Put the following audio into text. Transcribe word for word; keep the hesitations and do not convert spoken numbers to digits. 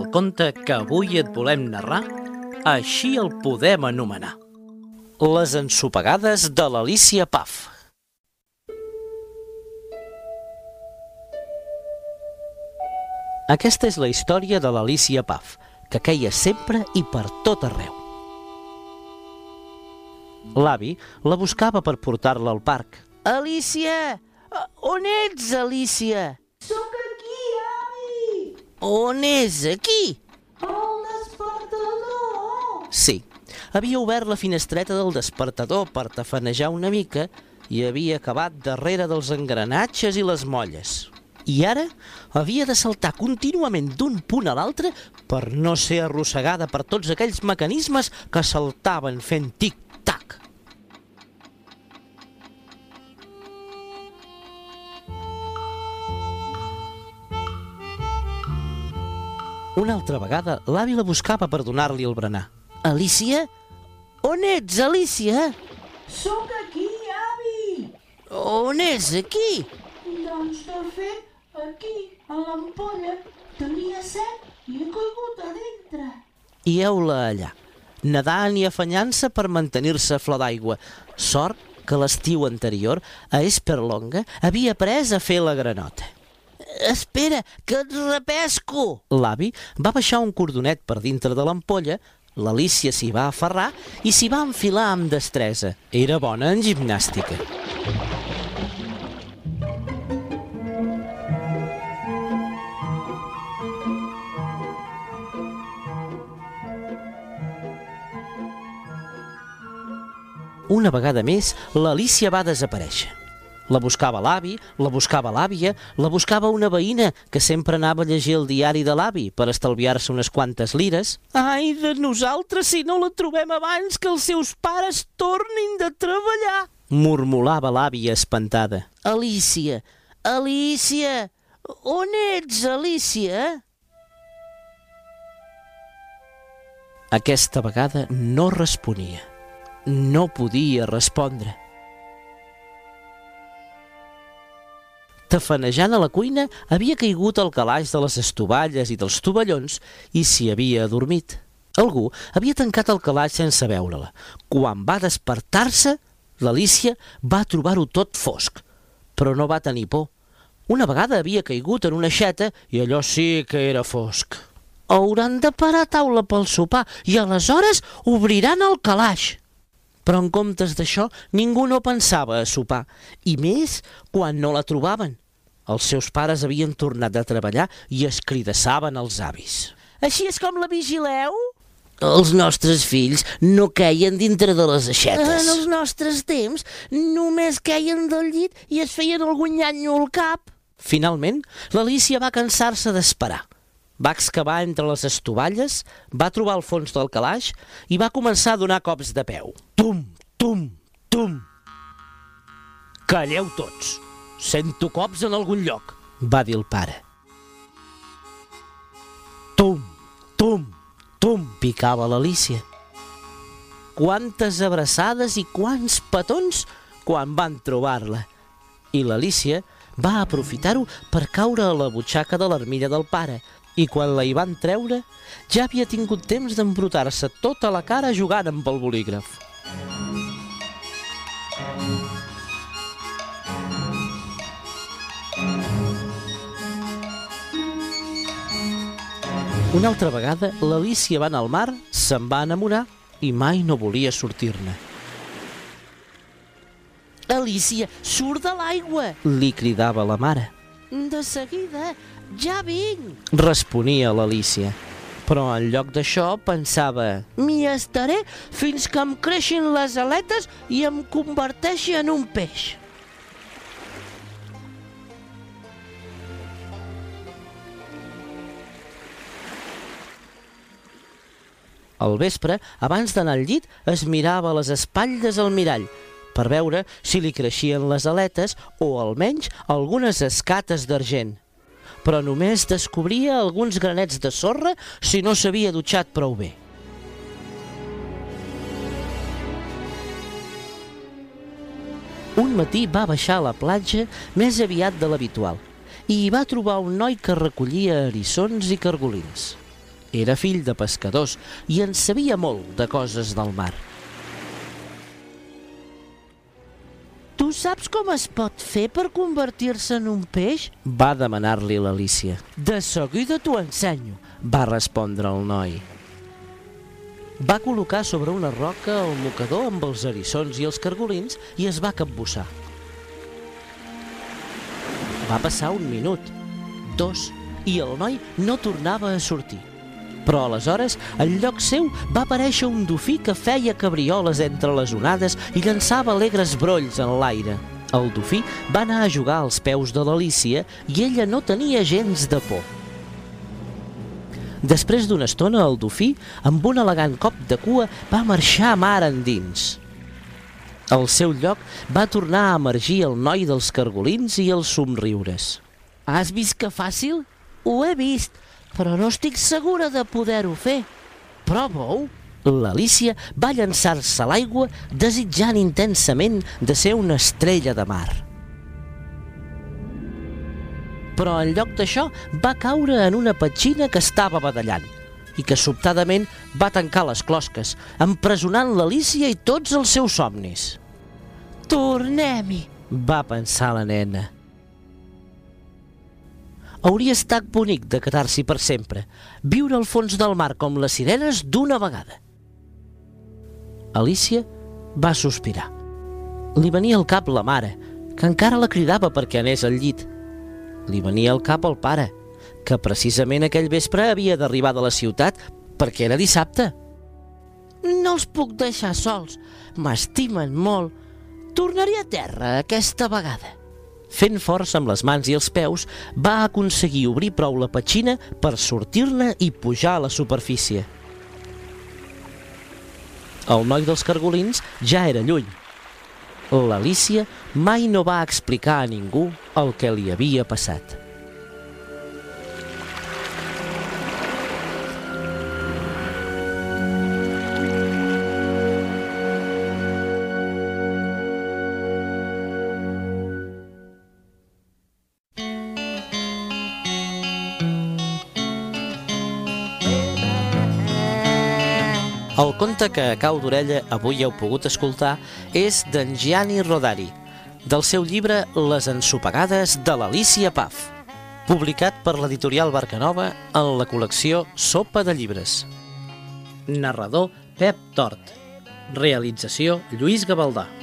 el conte que avui et volem narrar, així el podem anomenar. Les ensopegades de l'Alícia Paf. Aquesta és la història de l'Alícia Paf, que queia sempre i per tot arreu. L'avi la buscava per portar-la al parc. Alícia! On ets, Alícia? Sóc aquí, avi! On és, aquí? El despertador! Sí, havia obert la finestreta del despertador per tafanejar una mica i havia acabat darrere dels engranatges i les molles. I ara havia de saltar contínuament d'un punt a l'altre per no ser arrossegada per tots aquells mecanismes que saltaven fent tic-tac. Una altra vegada, l'avi la buscava per donar-li el berenar. Alícia? On ets, Alícia? Sóc aquí, avi! On és, aquí? Doncs, de fet, aquí, a l'ampolla, tenia set i he caigut a dintre. I heu-la allà, nedant i afanyant-se per mantenir-se a flor d'aigua. Sort que l'estiu anterior, a Esperlonga, havia après a fer la granota. Espera, que et repesco! L'avi va baixar un cordonet per dintre de l'ampolla, l'Alícia s'hi va aferrar i s'hi va enfilar amb destresa. Era bona en gimnàstica. Una vegada més, l'Alícia va desaparèixer. La buscava l'avi, la buscava l'àvia, la buscava una veïna que sempre anava a llegir el diari de l'avi per estalviar-se unes quantes lires. Ai de nosaltres si no la trobem abans que els seus pares tornin de treballar! Murmolava l'àvia espantada. Alícia, Alícia, on ets, Alícia? Aquesta vegada no responia. No podia respondre. Tafanejant a la cuina, havia caigut al calaix de les estovalles i dels tovallons i s'hi havia adormit. Algú havia tancat el calaix sense veure-la. Quan va despertar-se, l'Alícia va trobar-ho tot fosc, però no va tenir por. Una vegada havia caigut en una aixeta i allò sí que era fosc. Hauran de parar a taula pel sopar i aleshores obriran el calaix. Però en comptes d'això, ningú no pensava a sopar, i més quan no la trobaven. Els seus pares havien tornat de treballar i es cridassaven els avis. Així és com la vigileu? Els nostres fills no queien dintre de les aixetes. En els nostres temps només queien del llit i es feien algun nyanyo al cap. Finalment, l'Alícia va cansar-se d'esperar. Va excavar entre les estovalles, va trobar el fons del calaix i va començar a donar cops de peu. Tum, tum, tum. Calleu tots. Sento cops en algun lloc, va dir el pare. Tum, tum, tum, picava l'Alícia. Quantes abraçades i quants petons quan van trobar-la. I l'Alícia va aprofitar-ho per caure a la butxaca de l'armilla del pare, i quan la hi van treure, ja havia tingut temps d'embrutar-se tota la cara jugant amb el bolígraf. Una altra vegada, l'Alícia va anar al mar, se'n va enamorar i mai no volia sortir-ne. Alícia, surt de l'aigua! Li cridava la mare. De seguida, ja vinc! Responia l'Alícia. Però en lloc d'això pensava: m'hi estaré fins que em creixin les aletes i em converteixi en un peix. Al vespre, abans d'anar al llit, es mirava les espatlles al mirall per veure si li creixien les aletes o almenys algunes escates d'argent. Però només descobria alguns granets de sorra si no s'havia dutxat prou bé. Un matí va baixar a la platja més aviat de l'habitual i hi va trobar un noi que recollia eriçons i cargolins. Era fill de pescadors i en sabia molt de coses del mar. Tu saps com es pot fer per convertir-se en un peix? Va demanar-li l'Alícia. De seguida t'ho ensenyo, va respondre el noi. Va col·locar sobre una roca el mocador amb els eriçons i els cargolins i es va capbussar. Va passar un minut, dos, i el noi no tornava a sortir. Però aleshores, al lloc seu, va aparèixer un dofí que feia cabrioles entre les onades i llançava alegres brolls en l'aire. El dofí va anar a jugar als peus de l'Alícia i ella no tenia gens de por. Després d'una estona, el dofí, amb un elegant cop de cua, va marxar mar endins. Al seu lloc va tornar a emergir el noi dels cargolins i els somriures. Has vist que fàcil? Ho he vist, però no estic segura de poder-ho fer. Prova-ho. L'Alícia va llançar-se a l'aigua desitjant intensament de ser una estrella de mar. Però en lloc d'això va caure en una petxina que estava badallant i que sobtadament va tancar les closques, empresonant l'Alícia i tots els seus somnis. Tornem-hi, va pensar la nena. Hauria estat bonic de quedar-s'hi per sempre, viure al fons del mar com les sirenes d'una vegada. Alícia va sospirar. Li venia al cap la mare, que encara la cridava perquè anés al llit. Li venia al cap el pare, que precisament aquell vespre havia d'arribar de la ciutat perquè era dissabte. No els puc deixar sols, m'estimen molt. Tornaré a terra aquesta vegada. Fent força amb les mans i els peus, va aconseguir obrir prou la petxina per sortir-ne i pujar a la superfície. El noi dels cargolins ja era lluny. L'Alícia mai no va explicar a ningú el que li havia passat. El conte que a cau d'orella avui heu pogut escoltar és d'en Gianni Rodari, del seu llibre Les ensopegades de l'Alícia Paf, publicat per l'editorial Barcanova en la col·lecció Sopa de llibres. Narrador Pep Tort. Realització Lluís Gavaldà.